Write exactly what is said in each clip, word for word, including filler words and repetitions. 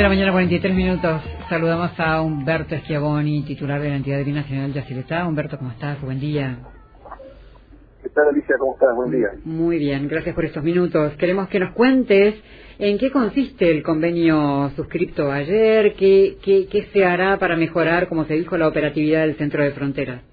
de la mañana, cuarenta y tres minutos. Saludamos a Humberto Schiavoni, titular de la entidad binacional Yacyretá. Humberto, ¿cómo estás? Buen día. ¿Qué tal, Alicia? ¿Cómo estás? Buen día. Muy bien, gracias por estos minutos. Queremos que nos cuentes en qué consiste el convenio suscripto ayer, qué, qué, qué se hará para mejorar, como se dijo, la operatividad del centro de frontera.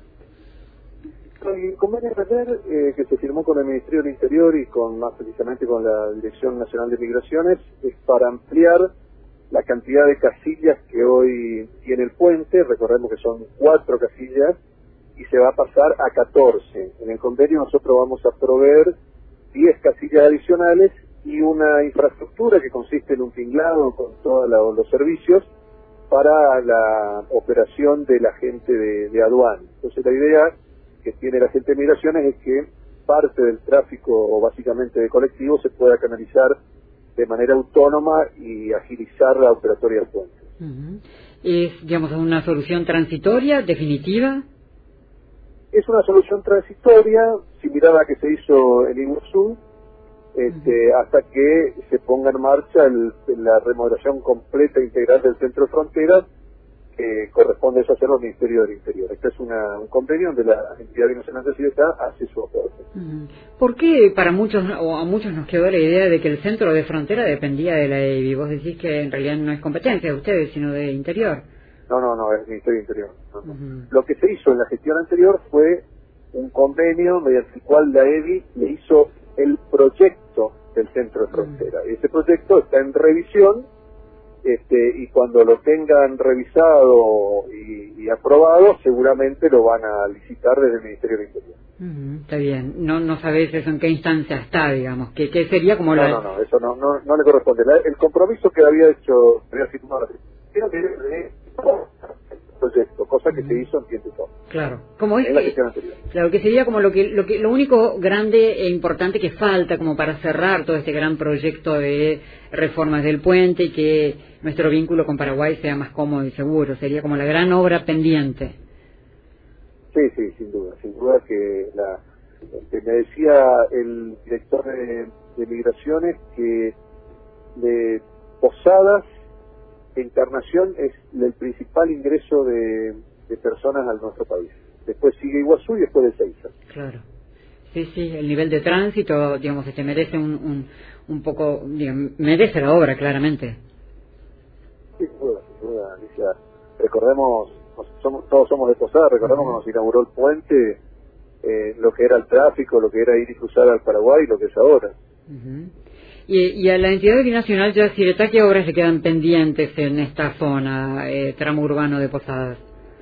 El convenio de ayer, eh, que se firmó con el Ministerio del Interior y con más precisamente con la Dirección Nacional de Migraciones, es para ampliar la cantidad de casillas que hoy tiene el puente. Recordemos que son cuatro casillas y se va a pasar a catorce. En el convenio nosotros vamos a proveer diez casillas adicionales y una infraestructura que consiste en un tinglado con todos los servicios para la operación de la gente de, de aduana. Entonces la idea que tiene la gente de migraciones es que parte del tráfico, básicamente de colectivos, se pueda canalizar de manera autónoma y agilizar la operatoria del puente. Uh-huh. ¿Es, digamos, una solución transitoria, definitiva? Es una solución transitoria, similar a la que se hizo en Iguazú, este, uh-huh. hasta que se ponga en marcha el, la remodelación completa e integral del centro de fronteras, que corresponde eso hacerlo al Ministerio del Interior. Este es una, un convenio donde la entidad binacional de Yacyretá hace su aporte. Uh-huh. ¿Por qué para muchos o a muchos nos quedó la idea de que el centro de frontera dependía de la E B I? Vos decís que en realidad no es competencia de ustedes, sino de Interior. No, no, no, es el Ministerio del Interior. No, no. Uh-huh. Lo que se hizo en la gestión anterior fue un convenio mediante el cual la E B I le hizo el proyecto del centro de frontera. Uh-huh. Ese proyecto está en revisión. Este, y cuando lo tengan revisado y, y aprobado, seguramente lo van a licitar desde el Ministerio del Interior. Uh-huh, está bien. No no sabés eso en qué instancia está, digamos. ¿Qué, qué sería como no, la...? No, no, eso no, no, no le corresponde. La, el compromiso que había hecho, había firmado la Secretaría de proyecto, cosa que uh-huh. se hizo en tiempo y todo. Claro. Como es en la que, gestión anterior. Claro, que sería como lo que lo que lo único grande e importante que falta como para cerrar todo este gran proyecto de reformas del puente y que nuestro vínculo con Paraguay sea más cómodo y seguro. Sería como la gran obra pendiente. Sí, sí, sin duda. Sin duda que la que me decía el director de, de Migraciones que de Posadas, Encarnación es el principal ingreso de, de personas a nuestro país. Después sigue Iguazú y después de Seiza. Claro. Sí, sí, el nivel de tránsito, digamos, este merece un, un, un poco, digamos, merece la obra, claramente. Sí, sin duda, sin duda, Alicia. Recordemos, somos, todos somos de Posadas, recordemos uh-huh. cuando se inauguró el puente, eh, lo que era el tráfico, lo que era ir y cruzar al Paraguay y lo que es ahora. Uh-huh. Y, y a la entidad binacional Yacyretá, ¿qué obras le quedan pendientes en esta zona, eh, tramo urbano de Posadas?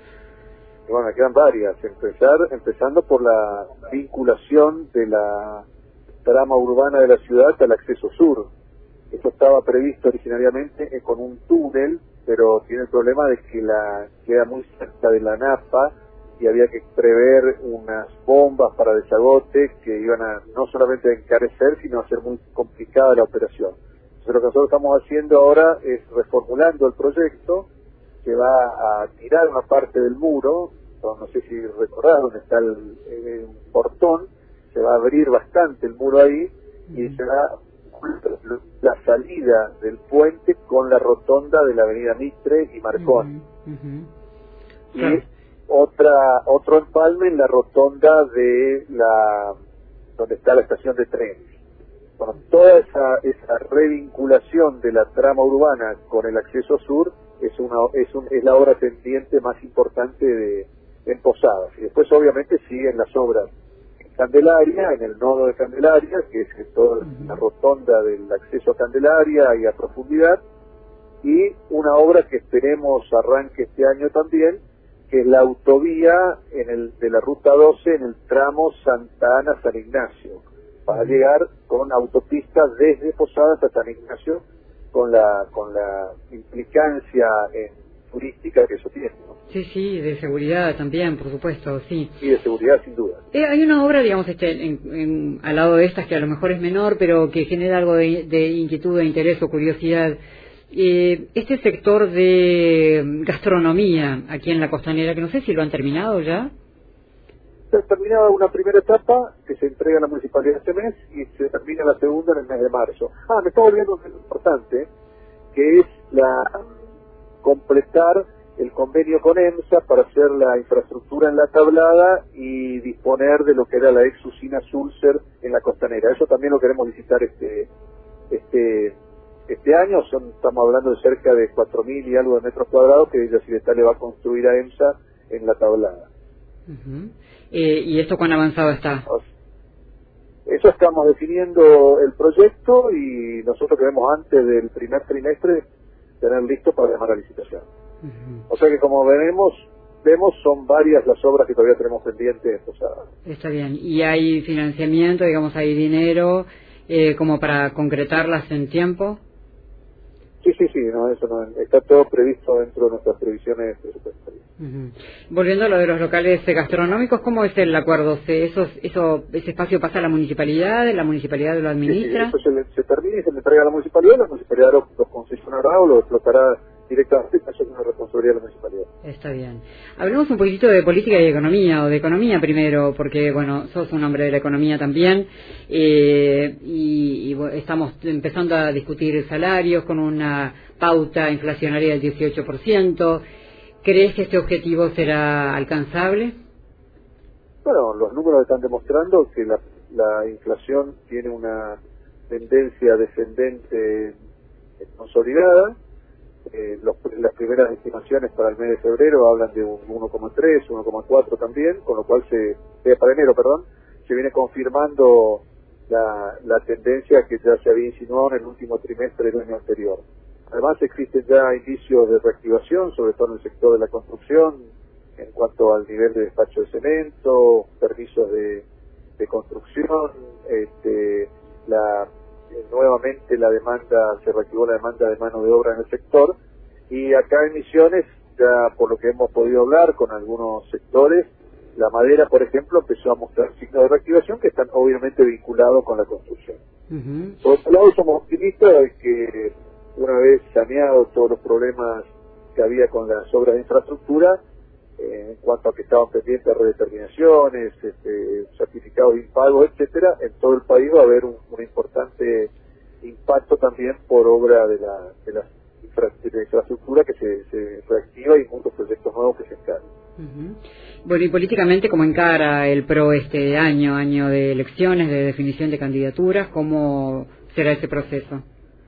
Bueno, me quedan varias. Empezar, empezando por la vinculación de la trama urbana de la ciudad al acceso sur. Esto estaba previsto originariamente eh, con un túnel, pero tiene el problema de que la queda muy cerca de la Napa y había que prever unas bombas para desagote que iban a no solamente a encarecer, sino a hacer muy complicada la operación. Entonces lo que nosotros estamos haciendo ahora es reformulando el proyecto, que va a tirar una parte del muro, no sé si recordás donde está el, el portón, se va a abrir bastante el muro ahí y se va la salida del puente con la rotonda de la avenida Mitre y Marconi. Uh-huh. Uh-huh. Y claro. otra otro empalme en la rotonda de la donde está la estación de trenes. Bueno, toda esa, esa revinculación de la trama urbana con el acceso sur es una es, un, es la obra pendiente más importante de en Posadas. Y después obviamente siguen las obras en Candelaria, en el nodo de Candelaria, que es en toda uh-huh. la rotonda del acceso a Candelaria y a profundidad, y una obra que esperemos arranque este año también, que es la autovía en el de la ruta doce en el tramo Santa Ana-San Ignacio, para llegar con autopistas desde Posadas a San Ignacio, con la con la implicancia en turística que eso tiene, ¿no? Sí, sí, de seguridad también, por supuesto, sí. Y de seguridad, sin duda. Eh, hay una obra, digamos, este, en, en, al lado de estas que a lo mejor es menor, pero que genera algo de, de inquietud, de interés o curiosidad. Eh, este sector de gastronomía aquí en la Costanera, que no sé si lo han terminado ya. Se ha terminado una primera etapa que se entrega a la municipalidad este mes y se termina la segunda en el mes de marzo. Ah, me está olvidando un tema importante, que es la completar el convenio con EMSA para hacer la infraestructura en la Tablada y disponer de lo que era la ex usina Sulzer en la Costanera. Eso también lo queremos visitar este este este año. Son, estamos hablando de cerca de cuatro mil y algo de metros cuadrados que Villa Civital le va a construir a EMSA en la Tablada. Uh-huh. eh, ¿Y esto cuán avanzado está? Eso estamos definiendo el proyecto y nosotros queremos antes del primer trimestre tener listo para llamar a licitación. Uh-huh. O sea que como veremos, vemos son varias las obras que todavía tenemos pendientes. O sea, está bien. ¿Y hay financiamiento, digamos, hay dinero eh, como para concretarlas en tiempo? Sí, sí, sí, no, eso no, está todo previsto dentro de nuestras previsiones presupuestarias. Uh-huh. Volviendo a lo de los locales gastronómicos, ¿cómo es el acuerdo? ¿Se, eso, eso, ¿Ese espacio pasa a la municipalidad? ¿La municipalidad lo administra? Sí, sí, eso se, le, se termina y se le entrega a la municipalidad, la municipalidad lo, lo concesionará o lo explotará directamente, eso es una responsabilidad de la municipalidad. Está bien. Hablemos un poquitito de política y economía, o de economía primero, porque, bueno, sos un hombre de la economía también, eh, y, y bueno, estamos empezando a discutir salarios con una pauta inflacionaria del dieciocho por ciento. ¿Crees que este objetivo será alcanzable? Bueno, los números están demostrando que la, la inflación tiene una tendencia descendente consolidada. Eh, los, las primeras estimaciones para el mes de febrero hablan de un uno coma tres, uno coma cuatro también, con lo cual se, eh, para enero, perdón, se viene confirmando la, la tendencia que ya se había insinuado en el último trimestre del año anterior. Además existen ya indicios de reactivación, sobre todo en el sector de la construcción, en cuanto al nivel de despacho de cemento, permisos de, de construcción, este, la nuevamente la demanda, se reactivó la demanda de mano de obra en el sector, y acá en Misiones, ya por lo que hemos podido hablar con algunos sectores, la madera, por ejemplo, empezó a mostrar signos de reactivación que están obviamente vinculados con la construcción. Uh-huh. Por otro lado, somos optimistas de que una vez saneados todos los problemas que había con las obras de infraestructura, eh, en cuanto a que estaban pendientes de redeterminaciones, este, certificados de impago, etcétera, en todo el país va a haber un, un importante impacto también por obra de la, de la, infra, de la infraestructura que se, se reactiva y muchos proyectos nuevos que se encargan. Uh-huh. Bueno, y políticamente, ¿cómo encara el P R O este año, año de elecciones, de definición de candidaturas? ¿Cómo será ese proceso?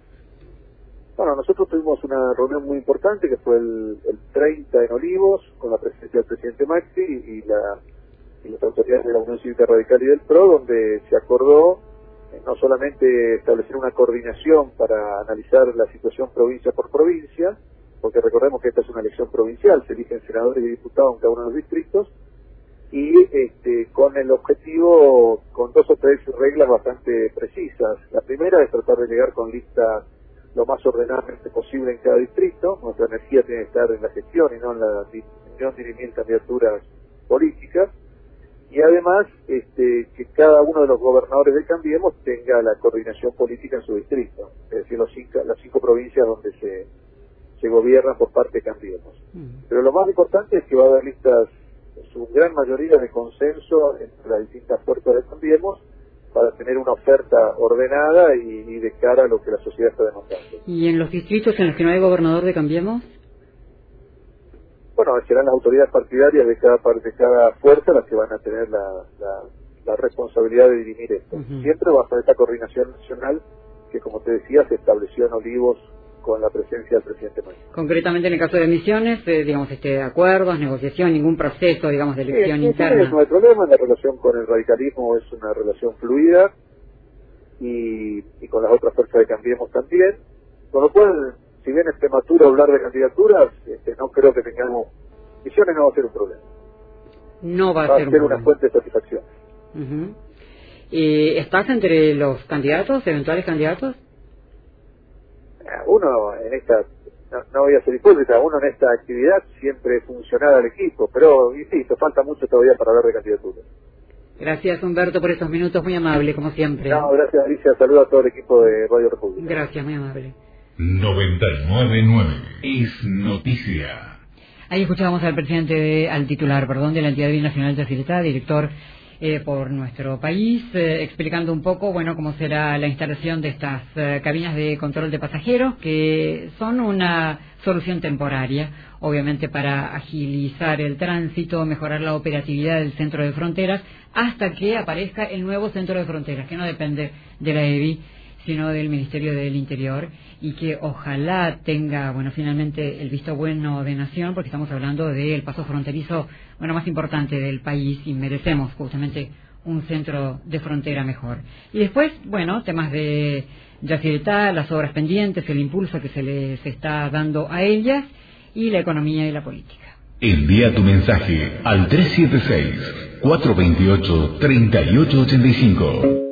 Bueno, nosotros tuvimos una reunión muy importante que fue el, el treinta en Olivos, con la presencia del presidente Maxi y, la, y las autoridades de la Unión Cívica Radical y del P R O, donde se acordó eh, no solamente establecer una coordinación para analizar la situación provincia por provincia, porque recordemos que esta es una elección provincial, se eligen senadores y diputados en cada uno de los distritos, y este, con el objetivo, con dos o tres reglas bastante precisas. La primera es tratar de llegar con listas lo más ordenadamente posible en cada distrito. Nuestra energía tiene que estar en la gestión y no en la distinción de dirimir candidaturas políticas, y además este, que cada uno de los gobernadores de Cambiemos tenga la coordinación política en su distrito, es decir, los cinco, las cinco provincias donde se, se gobiernan por parte de Cambiemos. Mm. Pero lo más importante es que va a haber listas, en su gran mayoría, de consenso entre las distintas fuerzas de Cambiemos, para tener una oferta ordenada y, y de cara a lo que la sociedad está demandando. ¿Y en los distritos en los que no hay gobernador de Cambiemos? Bueno, serán las autoridades partidarias de cada parte, de cada fuerza las que van a tener la, la, la responsabilidad de dirimir esto. Uh-huh. Siempre bajo esta coordinación nacional que, como te decía, se estableció en Olivos con la presencia del presidente Macri. Concretamente, en el caso de Misiones, eh, digamos, este, acuerdos, negociación, ningún proceso, digamos, de elección sí, interna. No hay problema, la relación con el radicalismo es una relación fluida, y, y con las otras fuerzas de Cambiemos también, con lo cual, si bien es prematuro hablar de candidaturas, este, no creo que tengamos, Misiones no va a ser un problema. No va a va ser, a ser un una fuente de satisfacción. Uh-huh. eh, ¿Estás entre los candidatos, eventuales candidatos? Uno en esta, no, no voy a ser hipócrita, uno en esta actividad siempre es funcional al equipo, pero insisto, falta mucho todavía para hablar de candidaturas. Gracias, Humberto, por estos minutos, muy amable, como siempre. No, gracias, Alicia, saludo a todo el equipo de Radio República. Gracias, muy amable. noventa y nueve nueve es noticia. Ahí escuchábamos al presidente, de, al titular, perdón, de la entidad binacional de Ciretá, director eh, por nuestro país, eh, explicando un poco, bueno, cómo será la instalación de estas eh, cabinas de control de pasajeros, que son una solución temporaria, obviamente para agilizar el tránsito, mejorar la operatividad del centro de fronteras, hasta que aparezca el nuevo centro de fronteras, que no depende de la E B I, sino del Ministerio del Interior, y que ojalá tenga, bueno, finalmente el visto bueno de nación, porque estamos hablando del paso fronterizo, bueno, más importante del país, y merecemos justamente un centro de frontera mejor. Y después, bueno, temas de Yacyretá, las obras pendientes, el impulso que se les está dando a ellas, y la economía y la política. Envía tu mensaje al tres siete seis, cuatro dos ocho, tres ocho ocho cinco.